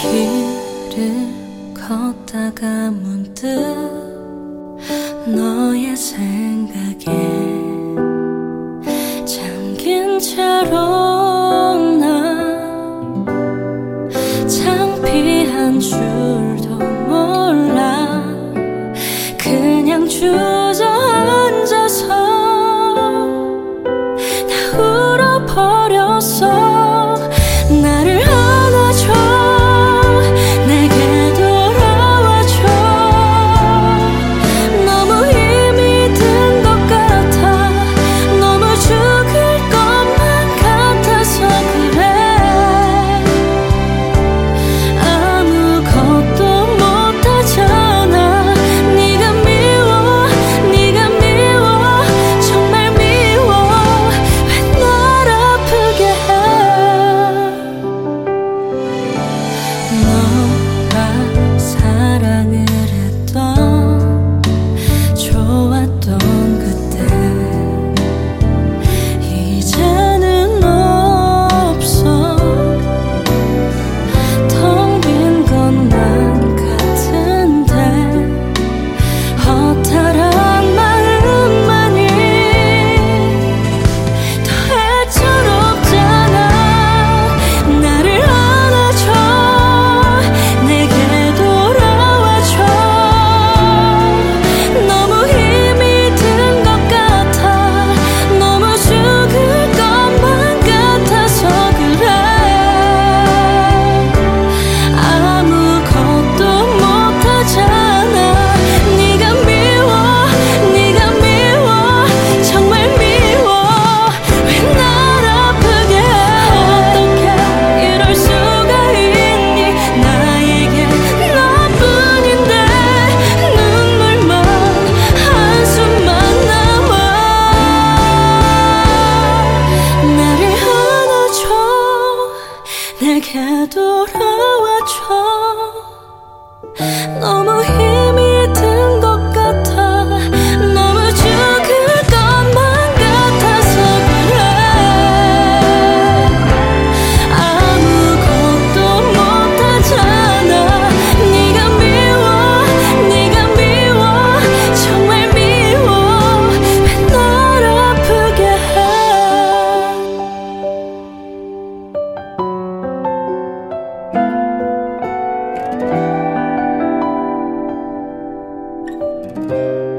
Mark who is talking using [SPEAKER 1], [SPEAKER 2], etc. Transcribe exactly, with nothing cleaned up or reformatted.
[SPEAKER 1] 길을 걷다가 문득 너의 생각에 잠긴 채로 난 창피한 줄도 몰라 그냥 주저앉아서 다 울어버렸어. 나를 안아줘, 내게 돌아와줘. 너무 힘이 든 것 같아. 너무 죽을 것만 같아서 그래. 아무것도 못하잖아. 네가 미워, 네가 미워, 정말 미워. 왜 날 아프게 해. 너가 사랑을 했던 좋았던 그때 이제는 없어. 텅 빈 것만 같은데 허탈한 마음만이 더 애처롭잖아. 나를 안아줘, 내게 돌아와줘. 너무 힘이 든 것 같아. 너무 죽을 것만 같아서 그래. 아무것도 못하잖아. 네가 미워, 네가 미워, 정말 미워. 왜 날 아프게 해. 어떻게 이럴 수가 있니. 나에게 너뿐인데 눈물만 한숨만 남아. 나를 안아줘, 내게 돌아와줘. 너무 힘이 든 것 같아. 너무 죽을 것만 같아서 그래. 아무것도 못하잖아. 네가 미워, 네가 미워, 정말 미워. 왜 날 아프게 해.
[SPEAKER 2] Thank